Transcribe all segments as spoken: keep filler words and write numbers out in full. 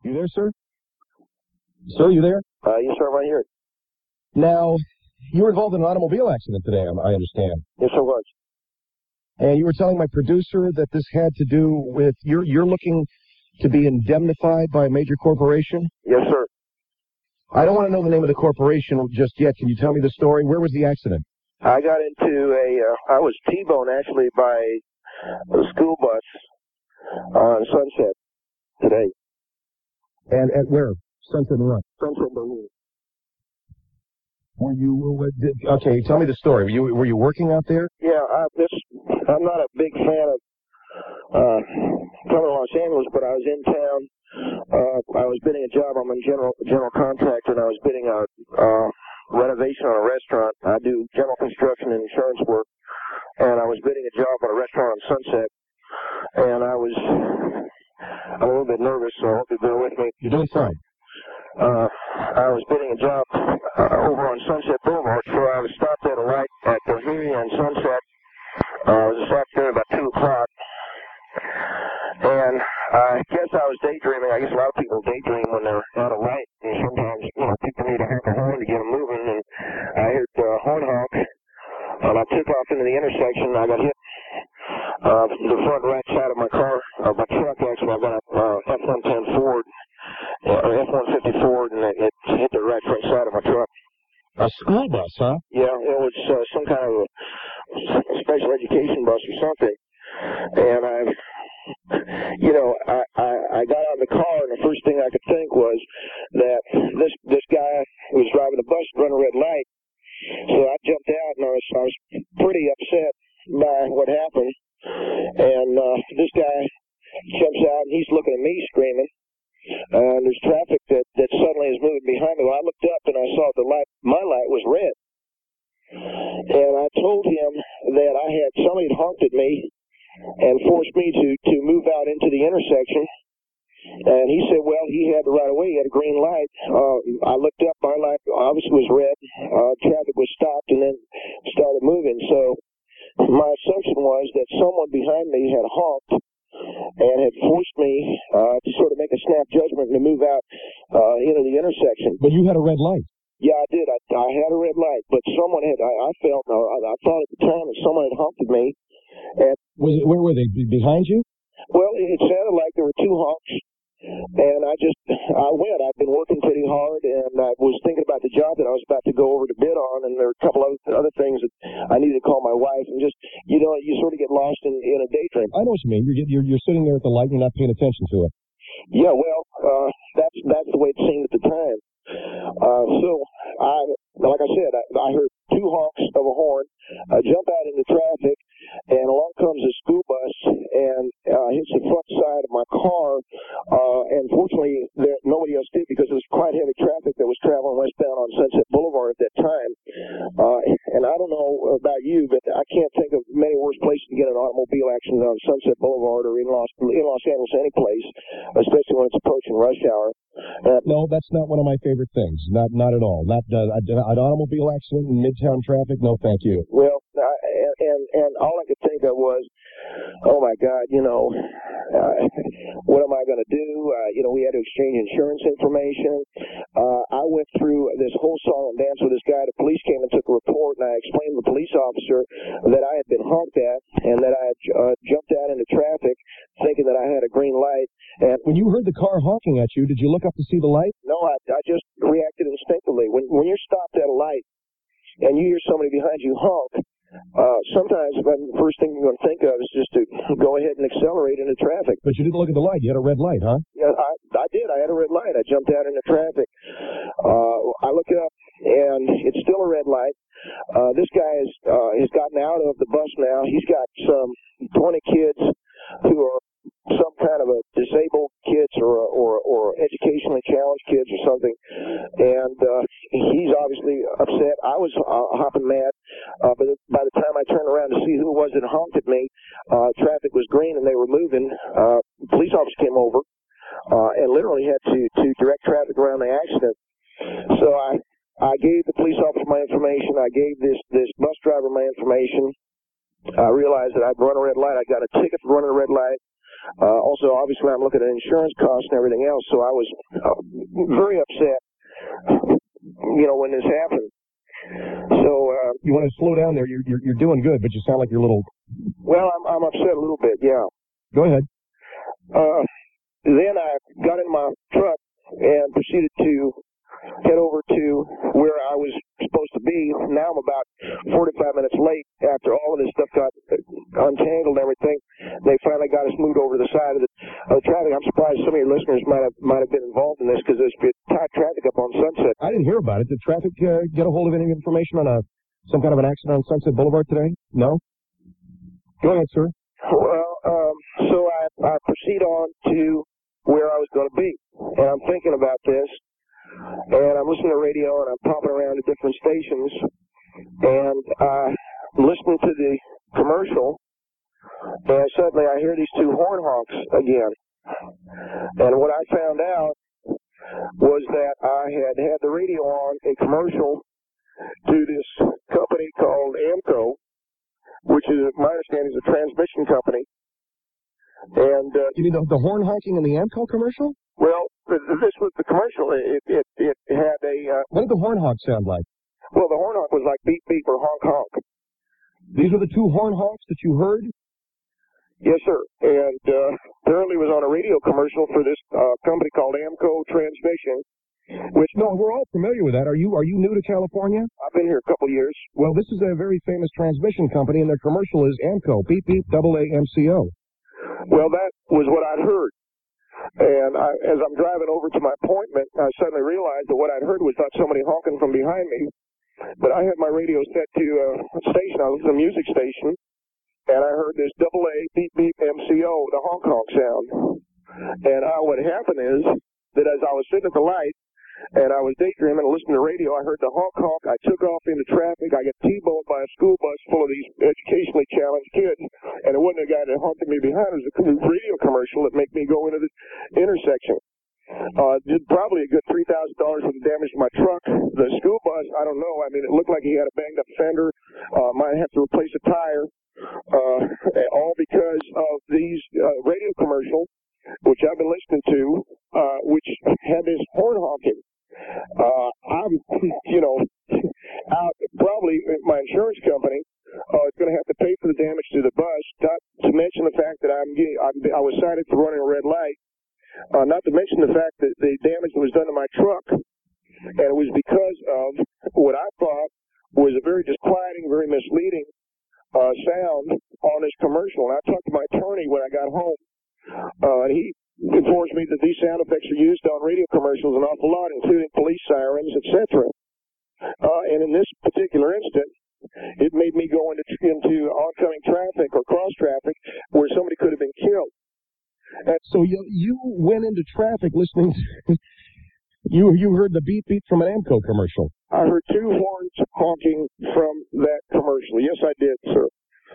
You there, sir? Sir, you there? Uh, yes, sir, I'm right here. Now, you were involved in an automobile accident today, I understand. Yes, I was. And you were telling my producer that this had to do with, you're, you're looking to be indemnified by a major corporation? Yes, sir. I don't want to know the name of the corporation just yet. Can you tell me the story? Where was the accident? I got into a, uh, I was T-boned actually by a school bus on Sunset today. And at where? Sunset and what? Sunset Boulevard. Were you, uh, did, okay, tell me the story. Were you, were you working out there? Yeah, I, this, I'm not a big fan of uh, coming to Los Angeles, but I was in town. Uh, I was bidding a job. I'm a general general contractor, and I was bidding a uh, renovation on a restaurant. I do general construction and insurance work, and I was bidding a job on a restaurant on Sunset, and I was I'm a little bit nervous, so I hope you bear with me. You're doing fine. Uh, I was bidding a job uh, over on Sunset Boulevard, so I was stopped at a light at Bohemia and Sunset. Uh, it was this afternoon about two o'clock. And I guess I was daydreaming. I guess a lot of people daydream when they're at a light. And sometimes, you know, people need to honk a horn to get them moving. And I heard the uh, horn honk. And I took off into the intersection. I got hit uh, the front right side of my car, or my truck actually. I got a uh, F one ten Ford, uh, F one fifty Ford, and it, it hit the right front side of my truck. A school bus, huh? Yeah, it was uh, some kind of a special education bus or something. And I, you know, I, I, I got out of the car, and the first thing I could think was that this this guy who was driving the bus run a red light. So I jumped out, and I was I was pretty upset by what happened. And uh, this guy jumps out, and he's looking at me screaming. Uh, and there's traffic that, that suddenly is moving behind me. Well, I looked up, and I saw the light. My light was red. And I told him that I had somebody had honked at me and forced me to, to move out into the intersection. And he said, well, he had the right of way. He had a green light. Uh, I looked up. My light obviously was red. Uh, traffic was stopped and then started moving. So my assumption was that someone behind me had honked and had forced me uh, to sort of make a snap judgment and to move out uh, into the intersection. But you had a red light. Yeah, I did. I, I had a red light, but someone had, I, I felt, I, I thought at the time that someone had honked at me. And Was it, where were they? Behind you? Well, it sounded like there were two honks, and I just, I went. I'd been working pretty hard, and I was thinking about the job that I was about to go over to bid on, and there were a couple of other things that I needed to call my wife, and just, you know, you sort of get lost in, in a daydream. I know what you mean. You're, you're, you're sitting there at the light and you're not paying attention to it. Yeah, well, uh, that's, that's the way it seemed at the time. Uh, so, I, like I said, I, I heard two honks of a horn, I jump out into traffic, and along comes a school bus and uh, hits the front side of my car. Uh, and fortunately, there, nobody else did because it was quite heavy traffic that was traveling westbound on Sunset Boulevard at that time. Uh, and I don't know about you, but I can't think of many worse places to get an automobile accident on Sunset Boulevard or in Los, in Los Angeles, any place, especially when it's approaching rush hour. Uh, no, that's not one of my favorite things. Not not at all. Not uh, an automobile accident in midtown traffic. No, thank you. Well, uh, and, and and all I could think of was, oh my God, you know, uh, what am I going to do? Uh, you know, we had to exchange insurance information. Uh, I went through this whole song and dance with this guy. The police came and took a report, and I explained to the police officer that I had been honked at and that I had uh, jumped out into traffic, thinking that I had a green light. And when you heard the car honking at you, did you look up to see the light? No, I, I just reacted instinctively. When when you're stopped at a light and you hear somebody behind you honk, uh, sometimes the first thing you're going to think of is just to go ahead and accelerate into traffic. But you didn't look at the light. You had a red light, huh? Yeah, I, I did. I had a red light. I jumped out into traffic. Uh, I look up, and it's still a red light. Uh, this guy has, uh, has gotten out of the bus now. He's got some twenty kids who are some kind of a disabled kids or or or educationally challenged kids or something, and uh, he's obviously upset. I was uh, hopping mad, uh, but by the time I turned around to see who it was that honked at me, uh, traffic was green and they were moving. Uh, police officer came over uh, and literally had to to direct traffic around the accident. So I I gave the police officer my information. I gave this this bus driver my information. I realized that I'd run a red light. I got a ticket for running a red light. Uh, also, obviously, I'm looking at insurance costs and everything else, so I was uh, very upset, you know, when this happened. So uh, you want to slow down there? You're, you're you're doing good, but you sound like you're a little. Well, I'm I'm upset a little bit. Yeah. Go ahead. Uh, then I got in my truck and proceeded to head over to where I was supposed to be. Now I'm about forty-five minutes late after all of this stuff got untangled and everything. They finally got us moved over to the side of the, of the traffic. I'm surprised some of your listeners might have might have been involved in this because there's been tight traffic up on Sunset. I didn't hear about it. Did traffic uh, get a hold of any information on a some kind of an accident on Sunset Boulevard today? No? Go ahead, sir. Well, um, so I, I proceed on to where I was going to be. And I'm thinking about this. And I'm listening to radio, and I'm popping around to different stations, and uh, I'm listening to the commercial, and suddenly I hear these two horn honks again. And what I found out was that I had had the radio on a commercial to this company called AMCO, which is, my understanding, is a transmission company. And uh, you mean the, the horn honking in the AMCO commercial? Well, this was the commercial. It it it had a. Uh, what did the horn honk sound like? Well, the horn honk was like beep beep or honk honk. These were the two horn honks that you heard? Yes, sir. And uh, apparently was on a radio commercial for this uh, company called AMCO Transmission. Which no, we're all familiar with that. Are you are you new to California? I've been here a couple years. Well, this is a very famous transmission company, and their commercial is AMCO, beep beep, double A M C O. Well, that was what I'd heard. And I, as I'm driving over to my appointment, I suddenly realized that what I'd heard was not somebody honking from behind me, but I had my radio set to a station. I was a music station, and I heard this double A beep beep M C O, the honk honk sound. And uh, what happened is that as I was sitting at the light, and I was daydreaming and listening to radio, I heard the honk honk. I took off into traffic. I got T-boned by a school bus full of these educationally challenged kids. And it wasn't a guy that honked me behind. It was a radio commercial that made me go into the intersection. Uh, did probably a good three thousand dollars worth of damage to my truck. The school bus, I don't know. I mean, it looked like he had a banged up fender. Uh, might have to replace a tire. Uh, all because of these uh, radio commercials, which I've been listening to, uh, which had this horn honking. Uh, I'm, you know, out, probably my insurance company uh, is going to have to pay for the damage to the bus, not to mention the fact that I'm getting, I'm, I was cited for running a red light, uh, not to mention the fact that the damage that was done to my truck, and it was because of what I thought was a very disquieting, very misleading uh, sound on this commercial. And I talked to my attorney when I got home, uh, and he informs me that these sound effects are used on radio commercials an awful lot, including police sirens, et cetera. Uh, and in this particular instant, it made me go into, into oncoming traffic or cross traffic where somebody could have been killed. And so you you went into traffic listening to, you you heard the beep beep from an AMCO commercial. I heard two horns honking from that commercial. Yes, I did, sir.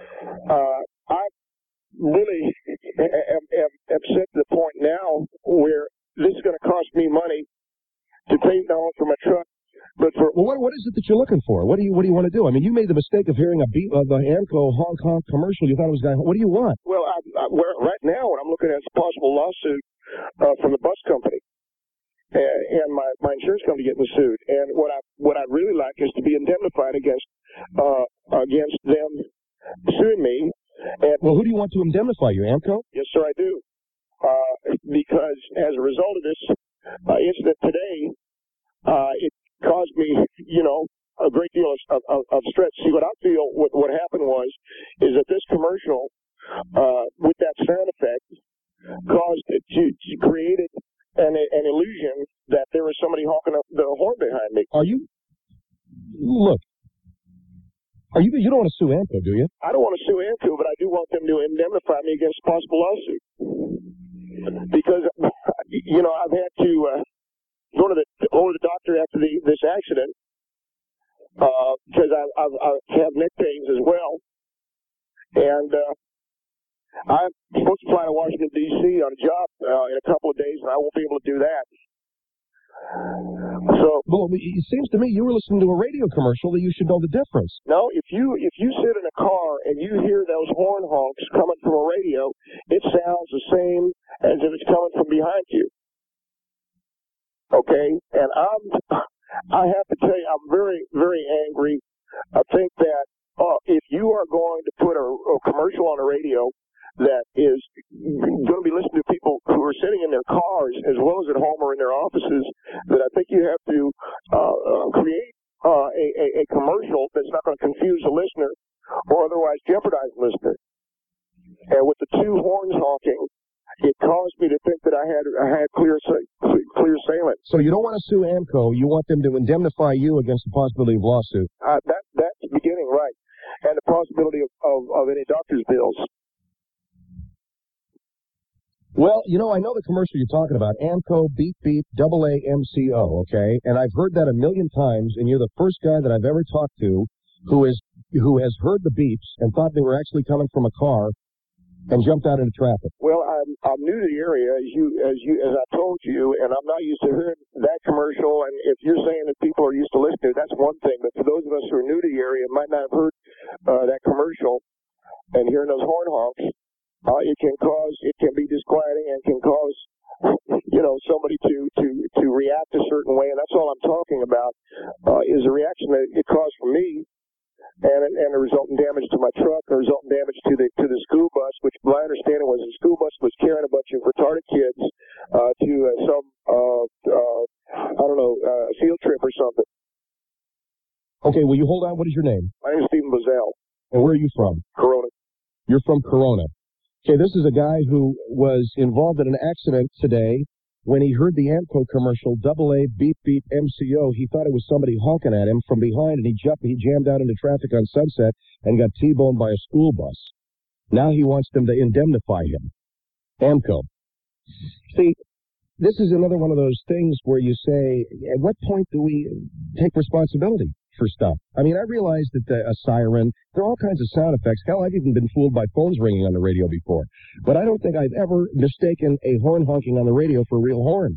Uh, I really am, am upset to the point now where this is going to cost me money to pay not only for my truck, but for... Well, what, what is it that you're looking for? What do you what do you want to do? I mean, you made the mistake of hearing a beat of the AMCO honk honk commercial. You thought it was going. What do you want? Well, I, I, where, right now, what I'm looking at is a possible lawsuit uh, from the bus company and, and my, my insurance company getting sued. And what I what I'd really like is to be indemnified against uh, against them suing me. And, well, who do you want to indemnify you, AMCO? Yes, sir, I do. Uh, because as a result of this uh, incident today, uh, it caused me, you know, a great deal of, of, of stress. See, what I feel what, what happened was, is that this commercial, uh, with that sound effect, caused it to, to created an, an illusion that there was somebody honking up the horn behind me. Are you? Look. Are you, you don't want to sue AMCO, do you? I don't want to sue AMCO, but I do want them to indemnify me against a possible lawsuit. Because, you know, I've had to uh, go to the go to the doctor after the, this accident uh, because I, I've, I have neck pains as well. And uh, I'm supposed to fly to Washington, D C on a job uh, in a couple of days, and I won't be able to do that. So, well, it seems to me you were listening to a radio commercial that you should know the difference. No, if you if you sit in a car and you hear those horn honks coming from a radio, it sounds the same as if it's coming from behind you. Okay, and I'm I have to tell you, I'm very very angry. I think that uh, if you are going to put a, a commercial on the radio that is going to be listened to people who are sitting in their cars as well as at home or in their offices, that I think you have to uh, uh, create uh, a, a, a commercial that's not going to confuse the listener or otherwise jeopardize the listener. And with the two horns honking, it caused me to think that I had I had clear clear sailing. So you don't want to sue AMCO. You want them to indemnify you against the possibility of lawsuit. Uh, that that's the beginning, right, and the possibility of, of, of any doctor's bills. Well, you know, I know the commercial you're talking about, AMCO beep beep double A M C O, okay? And I've heard that a million times, and you're the first guy that I've ever talked to who is who has heard the beeps and thought they were actually coming from a car and jumped out into traffic. Well, I'm I'm new to the area, as you as you as I told you, and I'm not used to hearing that commercial. And if you're saying that people are used to listening to it, that's one thing. But for those of us who are new to the area, might not have heard uh, that commercial and hearing those horn honks. Uh, it can cause, it can be disquieting and can cause, you know, somebody to, to, to react a certain way. And that's all I'm talking about, uh, is the reaction that it caused for me and, and the resultant damage to my truck, the resultant damage to the, to the school bus, which my understanding was the school bus was carrying a bunch of retarded kids, uh, to uh, some, uh, uh, I don't know, uh, field trip or something. Okay, will you hold on? What is your name? My name is Stephen Bazell. And where are you from? Corona. You're from Corona. Okay, this is a guy who was involved in an accident today. When he heard the AMCO commercial, double A beep beep M C O, he thought it was somebody honking at him from behind, and he jumped, he jammed out into traffic on Sunset and got T-boned by a school bus. Now he wants them to indemnify him. AMCO. See, this is another one of those things where you say, at what point do we take responsibility for stuff? I mean, I realize that the, a siren, there are all kinds of sound effects. Hell, I've even been fooled by phones ringing on the radio before. But I don't think I've ever mistaken a horn honking on the radio for a real horn.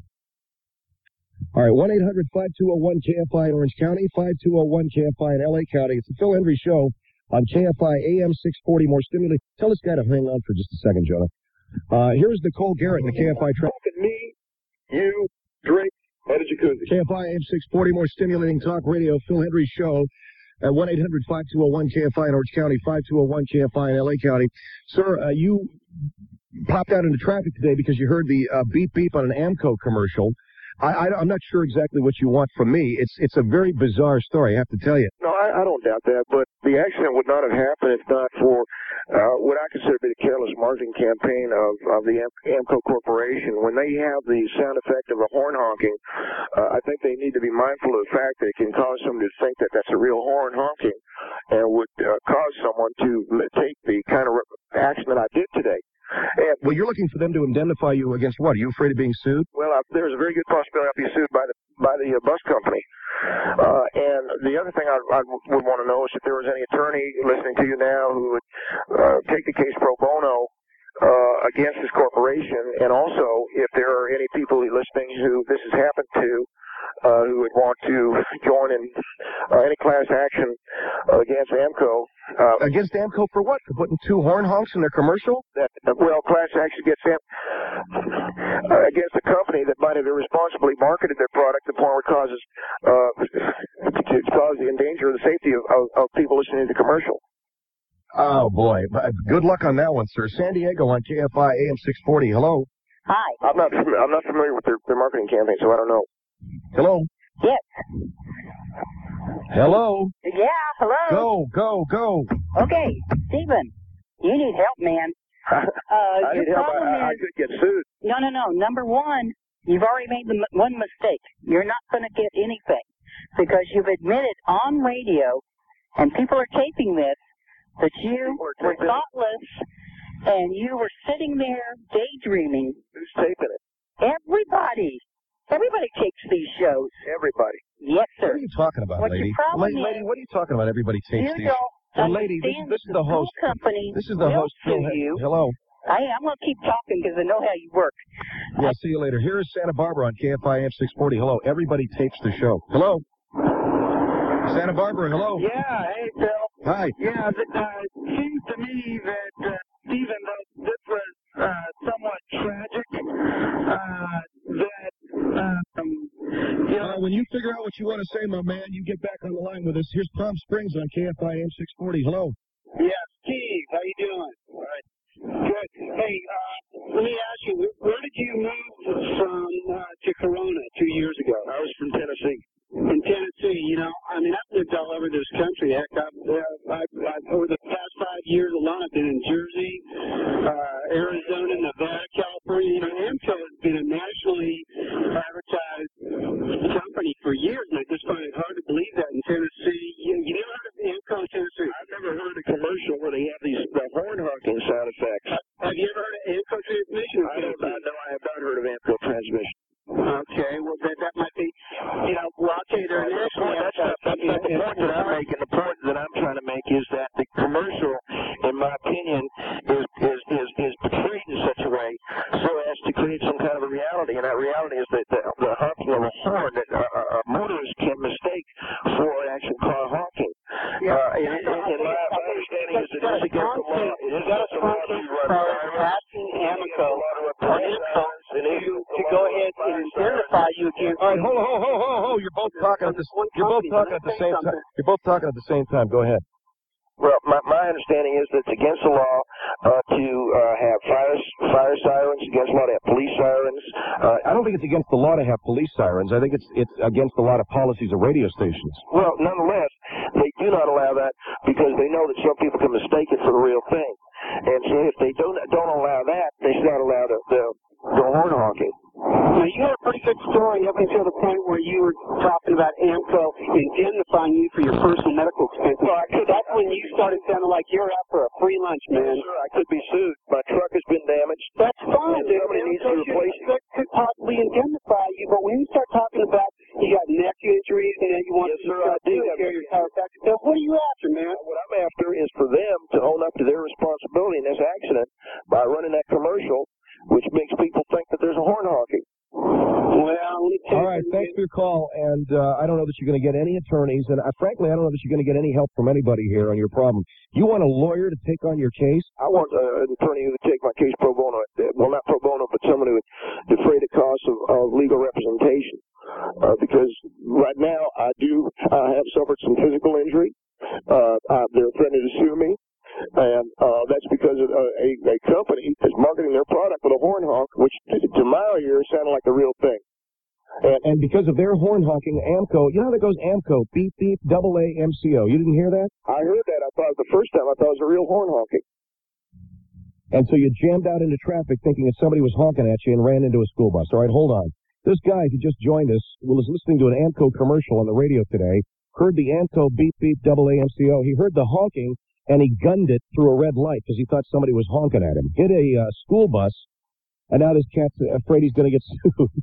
All right, one eight hundred five two zero one K F I in Orange County, five two zero one K F I in L A County. It's the Phil Hendry Show on K F I A M six forty. More stimulating. Tell this guy to hang on for just a second, Jonah. Uh, here's Nicole Garrett in the K F I track. Me, you, Drake, and a jacuzzi. K F I A M six forty, more stimulating talk radio, Phil Hendry Show at one eight hundred five two zero one K F I in Orange County, five two zero one K F I in L A County. Sir, uh, you popped out into traffic today because you heard the uh, beep beep on an AMCO commercial. I, I, I'm not sure exactly what you want from me. It's it's a very bizarre story, I have to tell you. No, I, I don't doubt that, but the accident would not have happened if not for uh, what I consider to be the careless marketing campaign of, of the AMCO Corporation. When they have the sound effect of a horn honking, uh, I think they need to be mindful of the fact that it can cause someone to think that that's a real horn honking and would uh, cause someone to take the kind of action that I did today. And, well, you're looking for them to indemnify you against what? Are you afraid of being sued? Well, uh, there's a very good possibility I'll be sued by the by the uh, bus company. Uh, and the other thing I, I would want to know is if there was any attorney listening to you now who would uh, take the case pro bono uh, against this corporation, and also if there are any people listening who this has happened to, uh, who would want to join in uh, any class action uh, against AMCO. Uh, against AMCO for what? For putting two horn honks in their commercial? That, uh, well, class action against Am- uh, against a company that might have irresponsibly marketed their product to the point where it causes uh, to cause the endanger of the safety of, of, of people listening to the commercial. Oh boy! Good luck on that one, sir. San Diego on K F I A M six forty. Hello. Hi. I'm not. I'm not familiar with their, their marketing campaign, so I don't know. Hello. Yes. Hello. Yeah. Hello. Go, go, go. Okay, Stephen, you need help, man. Uh, I your need help. problem I, I is, could get sued. No, no, no. Number one, you've already made the m- one mistake. You're not going to get anything because you've admitted on radio, and people are taping this, that you were thoughtless and you were sitting there daydreaming. Who's taping it? Everybody. Everybody tapes these shows. Everybody. Yes, sir. What are you talking about, what lady? Your problem lady, is, lady, what are you talking about? Everybody tapes you these. don't Well, lady, this, understand this is that the host. Company This is the will host. Phil, sue you hello. I, I'm going to keep talking because I know how you work. Yeah, see you later. Here is Santa Barbara on K F I A M six forty. Hello. Everybody tapes the show. Hello. Santa Barbara, hello. Yeah, hey, Phil. Hi. Yeah, it uh, seems to me that uh, even though this was uh, somewhat tragic, uh, that, um, you know... Uh, when you figure out what you want to say, my man, you get back on the line with us. Here's Palm Springs on K F I A M six forty. Hello. Yeah, Steve, how you doing? All right. Good. Hey, uh, let me ask you, where did you move from uh, to Corona two years ago? I was from Tennessee. In Tennessee, you know, I mean, I've lived all over this country. Heck, I've, uh, I've, I've, over the past five years alone, I've been in Jersey, uh, Arizona, Nevada, California. You know, AMCO has been a nationally advertised company for years, and I just find it hard to believe that in Tennessee. You, you never heard of AMCO in Tennessee? I've never heard a commercial where they have these the horn honking sound effects. Have you ever heard of AMCO transmission? I don't know. No, I have not heard of AMCO transmission. Okay, well, that, that might be, you know, well, I'll tell you, they're nationally that's not, that's not the point that I'm making. The point that I'm trying to make is that the commercial, in my opinion, is is is, is portrayed in such a way so as to create some kind of a reality, and that reality is that the, the honking of a horn that a, a motorist can mistake for an actual car honking. Yeah. Uh, and, and, and my, my understanding is that it is against the law. It is against the law to run asking AMCO or AMCO to go ahead and identify you against. All right, hold on, hold on, hold on, hold on. You're both talking at the you're both talking at the same time. You're both talking at the same time. Go ahead. Well, my, my understanding is that it's against the law uh, to uh, have fire fire sirens, against the law to have police sirens. Uh, I don't think it's against the law to have police sirens. I think it's it's against a lot of policies of radio stations. Well, nonetheless, they do not allow that because they know that some people can mistake it for the real thing. And so if they don't don't allow that, they should not allow the, the, the horn honking. Now, you had a pretty good story up until the point where you were talking about AMCO indemnifying you for your personal medical expenses. Well, I could, That's when you started sounding like you're out for a free lunch, man. Sure, I could be sued. My truck has been damaged. That's fine, dude. Somebody needs to replace it. That could possibly indemnify you, but when you start talking about you got neck injuries and then you want yes, to sir, I do take have care of your chiropractor, now what are you after, man? What I'm after is for them to own up to their responsibility in this accident by running that commercial, which makes people think that there's a horn honking. Well, let me tell All right, thanks for your call, and uh, I don't know that you're going to get any attorneys, and uh, frankly, I don't know that you're going to get any help from anybody here on your problem. You want a lawyer to take on your case? I want uh, an attorney who would take my case pro bono. Well, not pro bono, but someone who would defray the cost of, of legal representation. Uh, because right now, I do I have suffered some physical injury. Uh, uh, they're threatening to sue me. And uh, that's because of, uh, a, a company is marketing their product with a horn honk, which to my ear sounded like the real thing. And, and because of their horn honking, AMCO, you know how that goes, AMCO, beep, beep, double A, M C O. You didn't hear that? I heard that. I thought the first time I thought it was a real horn honking. And so you jammed out into traffic thinking that somebody was honking at you and ran into a school bus. All right, hold on. This guy who just joined us was listening to an AMCO commercial on the radio today, heard the AMCO, beep, beep, double A, M C O. He heard the honking, and he gunned it through a red light because he thought somebody was honking at him. Hit a uh, school bus, and now this cat's afraid he's going to get sued.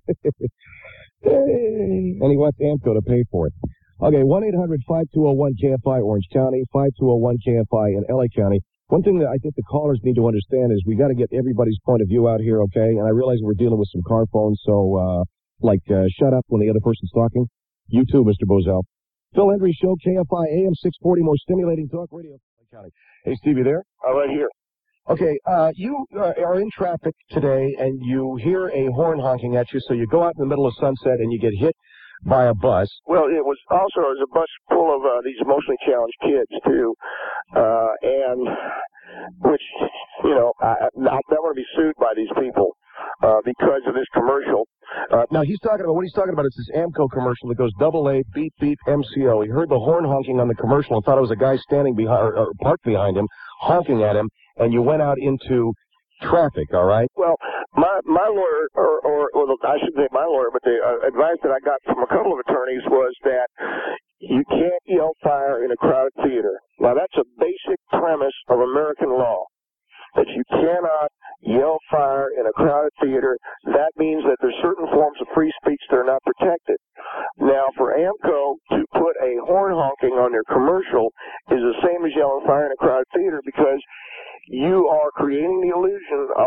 And he wants AMCO to pay for it. Okay, one eight hundred five two zero one K F I Orange County, five two zero one K F I in L A County. One thing that I think the callers need to understand is we got to get everybody's point of view out here, okay? And I realize we're dealing with some car phones, so, uh, like, uh, shut up when the other person's talking. You too, Mister Bozell. Phil Hendry Show, K F I A M six forty, more stimulating talk radio. County. Hey, Steve, you there? I'm right here. Okay, uh, you uh, are in traffic today, and you hear a horn honking at you, so you go out in the middle of Sunset, and you get hit by a bus. Well, it was also it was a bus full of uh, these emotionally challenged kids, too, uh, and which, you know, I, I don't want to be sued by these people uh, because of this commercial. Uh, now, he's talking about, what he's talking about is this AMCO commercial that goes double A, beep, beep, M C O. He heard the horn honking on the commercial and thought it was a guy standing behind, or, or parked behind him, honking at him, and you went out into traffic, all right? Well, my my lawyer, or, or, or I shouldn't say my lawyer, but the uh, advice that I got from a couple of attorneys was that you can't yell fire in a crowded theater. Now, that's a basic premise of American law, that you cannot yell fire in a crowded theater. That means that there's certain forms of free speech that are not protected. Now, for AMCO to put a horn honking on their commercial is the same as yelling fire in a crowded theater, because you are creating the illusion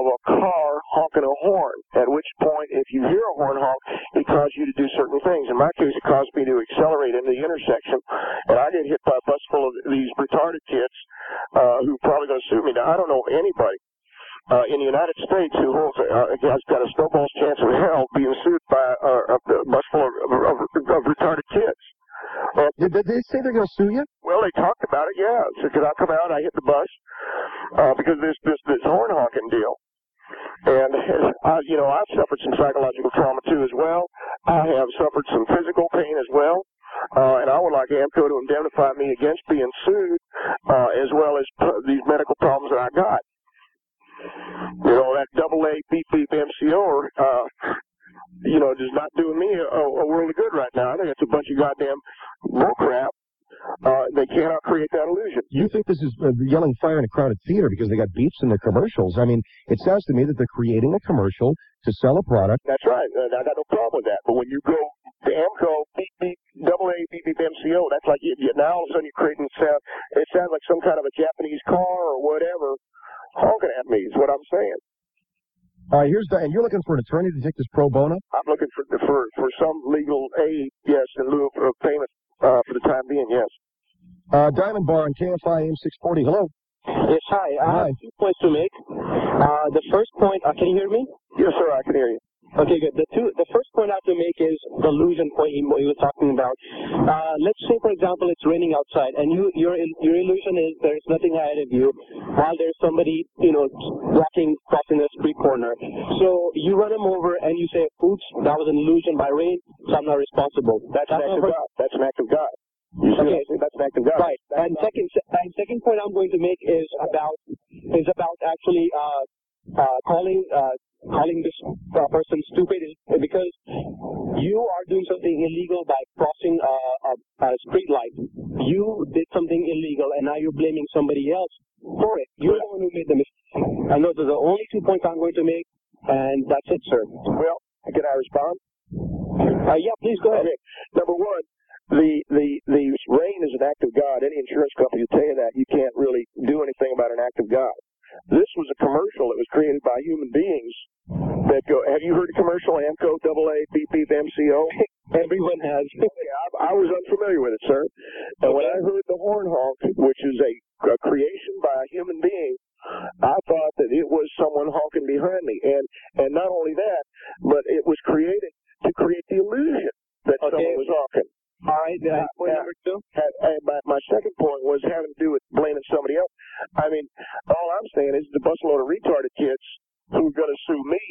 cause you to do certain things. In my case, it caused me to accelerate into the intersection, and I get hit by a bus full of these retarded kids uh, who are probably going to sue me. Now, I don't know anybody uh, in the United States who holds a, uh, has got a snowball's chance in hell being sued by uh, a bus full of, of, of retarded kids. Uh, Did, did they say they're going to sue you? well, they talked about it, yeah. So could I come out? I hit the bus uh, because of this, this, this horn honking deal. And, uh, you know, I've suffered some psychological trauma, too, as well. I have suffered some physical pain as well. Uh, and I would like AMCO to indemnify me against being sued, uh, as well as uh, these medical problems that I got. You know, that double A beep beep M C O, uh, you know, is not doing me a, a world of good right now. I think it's a bunch of goddamn bullcrap. Uh, they cannot create that illusion. You think this is uh, yelling fire in a crowded theater because they got beeps in their commercials? I mean, it sounds to me that they're creating a commercial to sell a product. That's right. Uh, I got no problem with that. But when you go to AMCO, beep, beep, double A, beep, beep, M C O, that's like, you, you, now all of a sudden you're creating sound. It sounds like some kind of a Japanese car or whatever honking at me is what I'm saying. All right, here's the, and you're looking for an attorney to take this pro bono? I'm looking for for, for some legal aid, yes, in lieu of, of payment uh, for the time being, yes. Uh, Diamond Bar on K F I A M six forty. Hello. Yes, hi. I Hi. have two points to make. Uh, the first point, uh, can you hear me? Yes, sir, I can hear you. Okay, good. The two, the first point I have to make is the illusion point he, he was talking about. Uh, let's say, for example, it's raining outside, and you, your your illusion is there's nothing ahead of you, while there's somebody, you know, walking, crossing the street corner. So you run him over, and you say, "Oops, that was an illusion by rain, so I'm not responsible." That's, That's an act of God. That's an act of God. You see Okay. what I say? That's an act of God. Right. And second, and second point I'm going to make is about is about actually uh, uh, calling uh, calling this uh, person stupid, because you are doing something illegal by crossing uh, a, a street light. You did something illegal, and now you're blaming somebody else for it. You're the one who made the mistake. And those are the only two points I'm going to make, and that's it, sir. Well, can I respond? Uh, yeah, please go ahead. Okay. Number one, the, the, the rain is an act of God. Any insurance company will tell you that. You can't really do anything about an act of God. This was a commercial that was created by human beings that go, have you heard the commercial, AMCO, double A, beep, beep, M C O? Everyone has. I, I was unfamiliar with it, sir. And when I heard the horn honk, which is a, a creation by a human being, I thought that it was someone honking behind me. And, and not only that, but it was created to create the illusion that Okay. someone was honking. All right, uh, point Uh, number two. And, and my, my second point was having to do with blaming somebody else. I mean, all I'm saying is the busload of retarded kids who are going to sue me,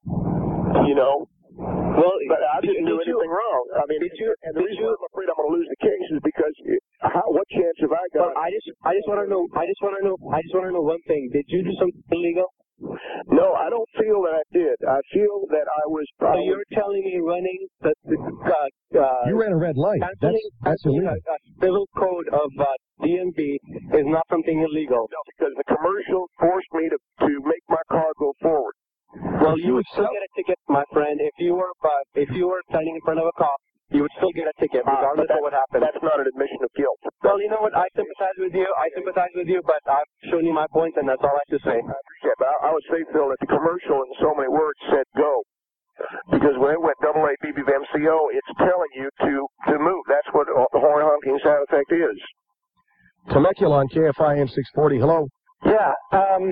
you know. Well, But I didn't did do you- anything wrong. I mean, did you- and the did reason you- I'm afraid I'm going to lose the case is because it, how, what chance have I But got? I just, I just want to know, I just want to know, I just want to know one thing. Did you do something illegal? No, I don't feel that I did. I feel that I was. So I was you're telling me running the, the uh, uh, You ran a red light. That's, canceling, that's canceling illegal. a, a civil code of uh, D M V is not something illegal. no, because the commercial forced me to to make my car go forward. Well, You you would still accept- get a ticket, my friend. If you were, uh, if you were standing in front of a cop, you would still get a ticket, regardless Uh, but that, of what happened. That's not an admission of guilt. Well, you know what? I sympathize with you. I sympathize with you, but I've shown you my points, and that's all I have to say. I appreciate it. But I, I would say, Phil, that the commercial in so many words said go. Because when it went double A, B B M C O, it's telling you to, to move. That's what the horn honking sound effect is. Temecula on K F I A M six forty. Hello. Yeah. Um.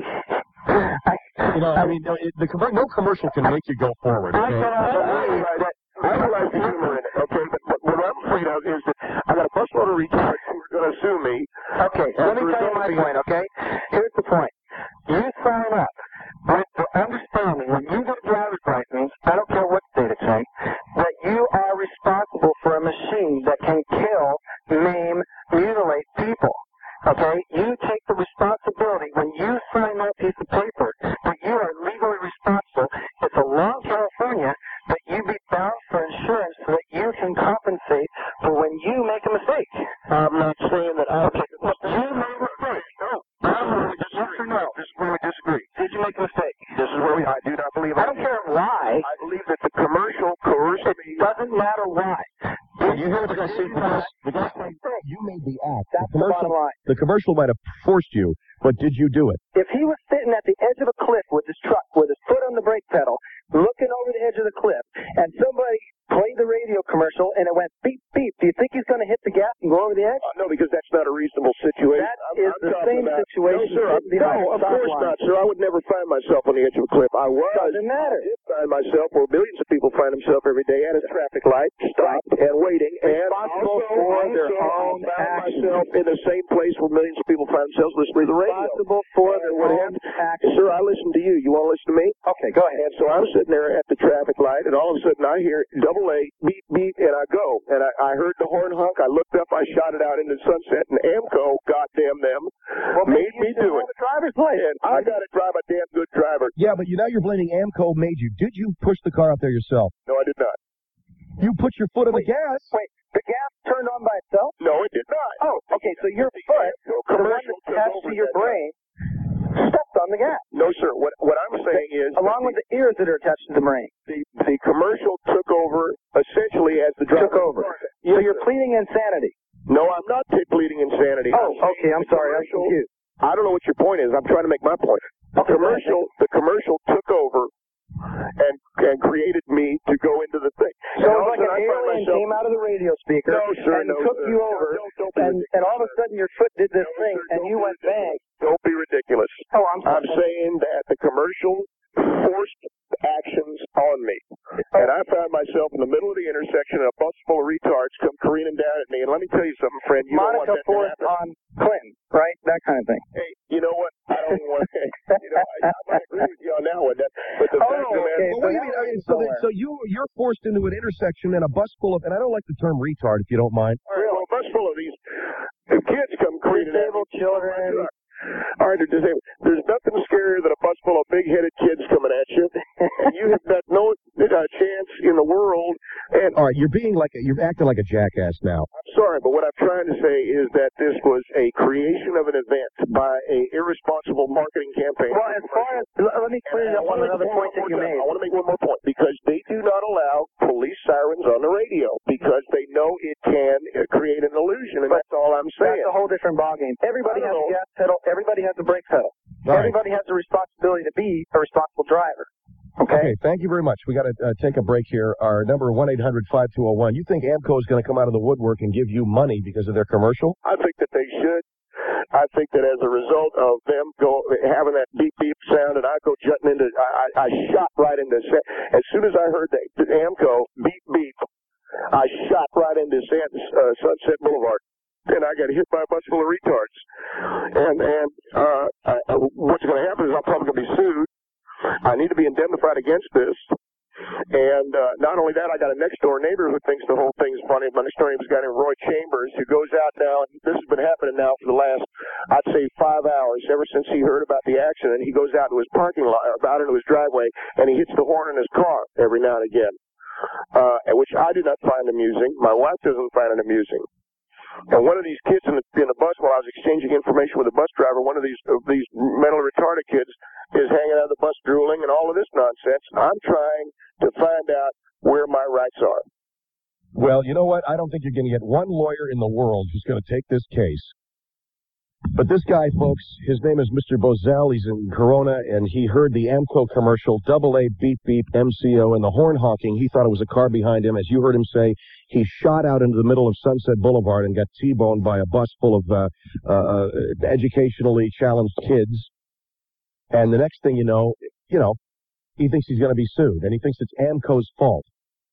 I, You know, I mean, no, it, the commer- no commercial can make you go forward. I Okay? can I realize that. I realize the humor in it, okay? But, but what I'm afraid of is that I got a busload of retards who are going to sue me. Okay, let me tell you my point, okay? Here's the point. You sign up with the understanding when you get a driver's license, I don't care what state it's in, that you are responsible for a machine that can kill, maim, mutilate people. Okay? You take the responsibility when you sign that piece of paper that you are legally responsible. It's a law in California that you be bound for insurance so that you can compensate for when you make a mistake. I'm not saying that I Okay, look, you made a mistake. No. I'm where we Yes or no? This is where we disagree. Did you make a mistake? This is where we, I do not believe I don't care why. I believe that the commercial coerced It me. doesn't matter why. You hear what the guy said? The guy, the guy said, you made the act. That's the the commercial, bottom line. the commercial might have forced you, but did you do it? If he was sitting at the edge of a cliff with his truck, with his foot on the brake pedal, looking over the edge of the cliff, and somebody played the commercial and it went beep, beep. Do you think he's going to hit the gas and go over the edge? Uh, no, because that's not a reasonable situation. That I'm, is I'm the talking same about, situation. No, sir. I'm, behind no, the of stop course line. not, sir. I would never find myself on the edge of a cliff. I was. Doesn't matter. I did find myself where millions of people find themselves every day at a traffic light, stopped and waiting, and Responsible also, for their also own I found actions. myself in the same place where millions of people find themselves listening to the radio. Responsible for And their what own happened- actions. Sir, I listen to you. You want to listen to me? Okay, go ahead. And so I'm sitting there at the traffic light, and all of a sudden I hear double A, beep, beep, and I go. And I, I heard the horn honk. I looked up. I shot it out into the sunset, and AMCO, goddamn them, Well, made maybe me you do should it. have a driver's license. And I got to drive a damn good driver. Yeah, but you now you're blaming AMCO made you. Did you push the car out there yourself? No, I did not. You put your foot on Wait, the gas. Wait, the gas turned on by itself? No, it did not. Oh, okay, so your The foot, AMCO the one commercial that's took attached over to your that brain, stepped on the gas. No, sir. What what I'm saying is, Along with the ears that are attached to the brain. the the commercial took over essentially as the driver. Took over. So you're pleading insanity. No, I'm not t- pleading insanity. Oh, I'm okay, I'm the sorry, I'm commercial- confused. I don't know what your point is. I'm trying to make my point. The Okay, go ahead. commercial, the commercial took over and and created me to go into the thing. So And it's all like of an a sudden I find alien myself- came out of the radio speaker No, sir, and no, took sir. you No, over, don't- don't be and, ridiculous, and all of a sir. sudden your foot did this No, thing, sir, and don't you be went bang. ridiculous. Don't be ridiculous. Oh, I'm sorry. I'm saying that the commercial forced actions on me. And I found myself in the middle of the intersection and a bus full of retards come careening down at me. And let me tell you something, friend. You don't want Monica that to forced happen. on Clinton, right? That kind of thing. Hey, you know what? I don't even want to say. You know, I, I might agree with you on that one. That, but the Oh, fact of the matter okay. Well, what do you So mean? now I mean, we're so, that, somewhere. so you you're forced into an intersection and a bus full of, and I don't like the term retard if you don't mind. All right, well, a bus full of these kids come careening at me. Disabled children. All right, they're disabled. There's nothing scarier than a bus full of big-headed kids coming at you. And you have got no uh, chance in the world. And All right, you're being like a, you're acting like a jackass now. I'm sorry, but what I'm trying to say is that this was a creation of an event by a irresponsible marketing campaign. Well, as far as, l- let me clear And I up wanna on make another one point that more you time. made. I want to make one more point because they do not allow police sirens on the radio because they know it can uh, create an illusion, and But that's all I'm saying. That's a whole different ballgame. Everybody I has don't a know. gas pedal. Everybody has a brake pedal. All right. Everybody has a responsibility to be a responsible driver. Okay? Okay, thank you very much. We got to uh, take a break here. Our number one eight hundred five two zero one. You think AMCO is going to come out of the woodwork and give you money because of their commercial? I think that they should. I think that as a result of them go having that beep beep sound, and I go jutting into, I, I, I shot right into. As soon as I heard that the AMCO beep beep, I shot right into San, uh, Sunset Boulevard, and I got hit by a bus full of retards. And and uh, I, what's going to happen is I'm probably going to be sued. I need to be indemnified against this. And uh, not only that, I got a next door neighbor who thinks the whole thing's funny. My next door neighbor's a guy named Roy Chambers who goes out now, and this has been happening now for the last, I'd say, five hours. Ever since he heard about the accident, he goes out to his parking lot, or out into his driveway, and he hits the horn in his car every now and again, uh, which I do not find amusing. My wife doesn't find it amusing. And one of these kids in the, in the bus, while I was exchanging information with the bus driver, one of these of these mentally retarded kids is hanging out of the bus drooling and all of this nonsense. I'm trying to find out where my rights are. Well, you know what? I don't think you're going to get one lawyer in the world who's going to take this case. But this guy, folks, his name is Mister Bozell. He's in Corona, and he heard the AMCO commercial, double A beep beep M C O, and the horn honking. He thought it was a car behind him. As you heard him say, he shot out into the middle of Sunset Boulevard and got T-boned by a bus full of uh, uh, educationally challenged kids. And the next thing you know, you know, he thinks he's going to be sued, and he thinks it's AMCO's fault.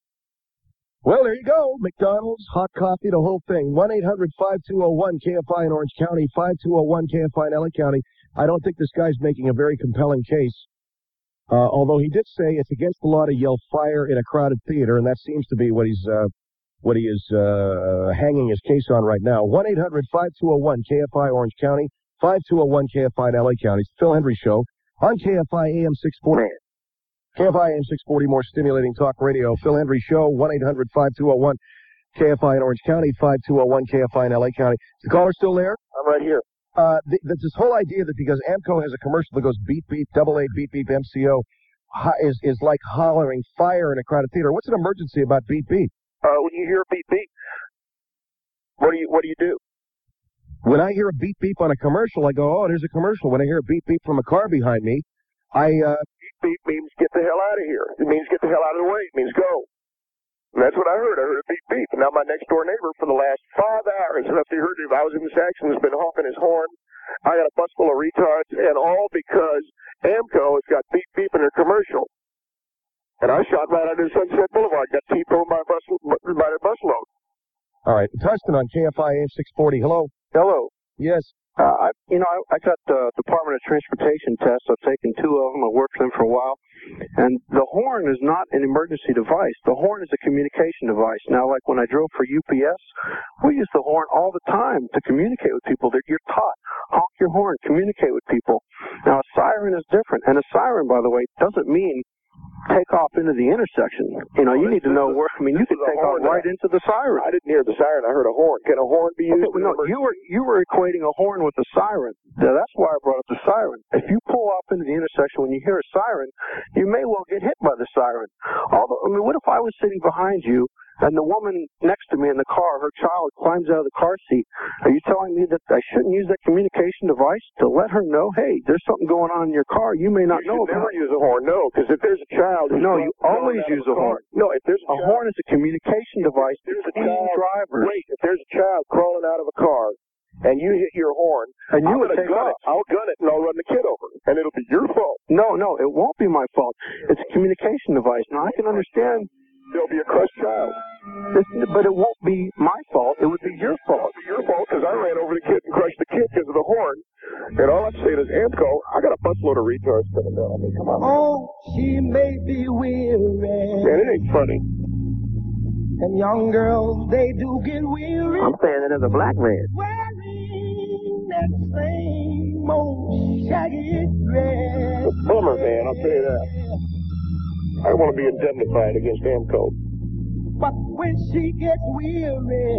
Well, there you go. McDonald's, hot coffee, the whole thing. one eight hundred five two zero one K F I in Orange County, five two zero one K F I in L A County. I don't think this guy's making a very compelling case, uh, although he did say it's against the law to yell fire in a crowded theater, and that seems to be what he's uh, what he is uh, hanging his case on right now. one eight hundred five two zero one K F I Orange County, five two zero one K F I in L A County. It's the Phil Hendry Show on K F I A M six forty. K F I A M six forty, more stimulating talk radio. Phil Hendry Show, one eight hundred five two zero one K F I in Orange County, five two zero one K F I in L A County. Is the caller still there? I'm right here. Uh, th- that's this whole idea that because AMCO has a commercial that goes beep, beep, double A, beep, beep, M C O, ho- is, is like hollering fire in a crowded theater. What's an emergency about beep, beep? Uh, when you hear beep beep, what do you what do you do? When I hear a beep, beep on a commercial, I go, oh, there's a commercial. When I hear a beep, beep from a car behind me, I, uh, Beep beep means get the hell out of here. It means get the hell out of the way. It means go. And that's what I heard. I heard a beep beep. And now my next door neighbor for the last five hours, after he heard if I was in this accident, has been honking his horn. I got a bus full of retards, and all because AMCO has got beep beep in their commercial. And I shot right under Sunset Boulevard, got T-boned by a bus by the bus load. All right, Tustin on K F I A M six forty. Hello. Hello. Yes. Uh, I, you know, I, I got the Department of Transportation tests. I've taken two of them. I've worked with them for a while. And the horn is not an emergency device. The horn is a communication device. Now, like when I drove for U P S, we use the horn all the time to communicate with people. That you're taught. Honk your horn. Communicate with people. Now, a siren is different. And a siren, by the way, doesn't mean take off into the intersection. You know, you need to know where. I mean, you could take off right into the siren. I didn't hear the siren. I heard a horn. Can a horn be used? Okay, well, no, you were you were equating a horn with a siren. Now, that's why I brought up the siren. If you pull off into the intersection when you hear a siren, you may well get hit by the siren. Although, I mean, what if I was sitting behind you and the woman next to me in the car, her child climbs out of the car seat? Are you telling me that I shouldn't use that communication device to let her know, hey, there's something going on in your car you may not you know should about? Never use a horn, no, because if there's a child who's no, you always use a horn. No, if there's a, a child, horn is a communication device between between drivers. Wait, if there's a child crawling out of a car and you hit your horn, and you I'm would gonna take gun off. it. I'll gun it and I'll run the kid over, and it'll be your fault. No, no, it won't be my fault. It's a communication device. Now I can understand. There'll be a crushed child. This, but it won't be my fault. It would be your fault. It's your fault because I ran over the kid and crushed the kid because of the horn. And all I'm saying is, AMCO, I got a busload of retards coming down. I mean, come on. Oh, she may be weary. Man, it ain't funny. And young girls, they do get weary. I'm saying it as a black man. Wearing that same old shaggy dress. It's a bummer, man, I'll tell you that. I want to be indemnified against AMCO. But when she gets weary,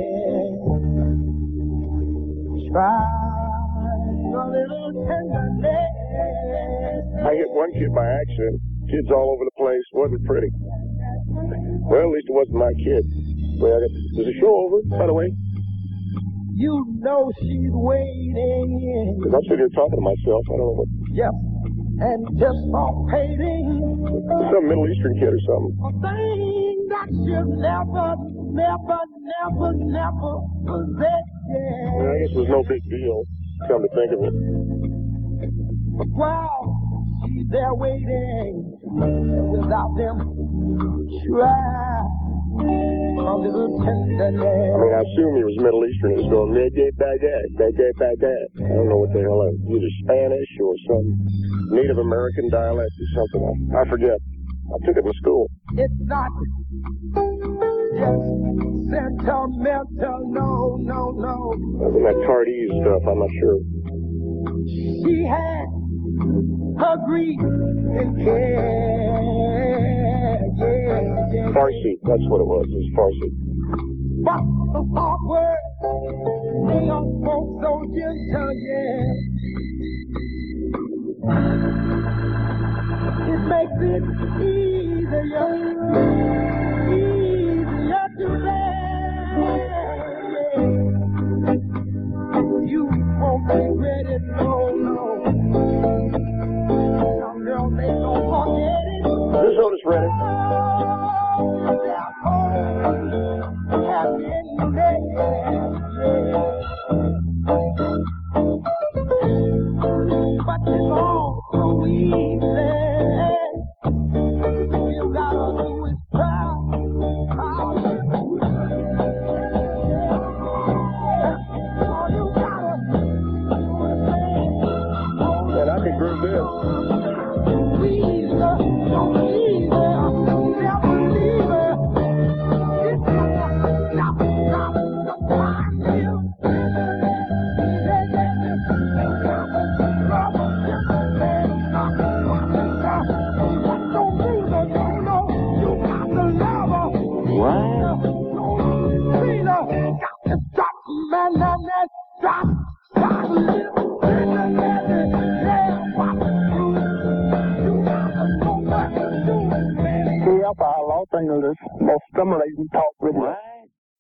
try a little tenderness. I hit one kid by accident. Kids all over the place. Wasn't pretty. Well, at least it wasn't my kid. Well, is the show over, by the way? You know she's waiting. Because I'm sitting here talking to myself. I don't know what. Yep. And just for painting. Some Middle Eastern kid or something. A thing that should never, never, never, never possess. Well, I guess it was no big deal, come to think of it. But while she's there waiting, without them, try a little tenderness. I mean, I assume he was Middle Eastern. He was going, Baghdad, Baghdad, Baghdad, Baghdad. I don't know what the hell it is. Either Spanish or some Native American dialect or something. I, I forget. I took it in school. It's not just sentimental, no, no, no. Wasn't that Tardis stuff? I'm not sure. She had her grief and care, yeah, yeah. Farsi, that's what it was. It was Farsi. But the soft word, they young folks so gentle, yeah. It makes it easier, easier to bear. You won't regret it, no, no. Some girls, they don't forget it. This Otis Redding. Happy in the day, but it's all so easy. You gotta do is try. All you gotta do is And I can groove this. please, don't leave her, never leave her. It's not, not, not the time you. K F I Los Angeles, most stimulating talk radio.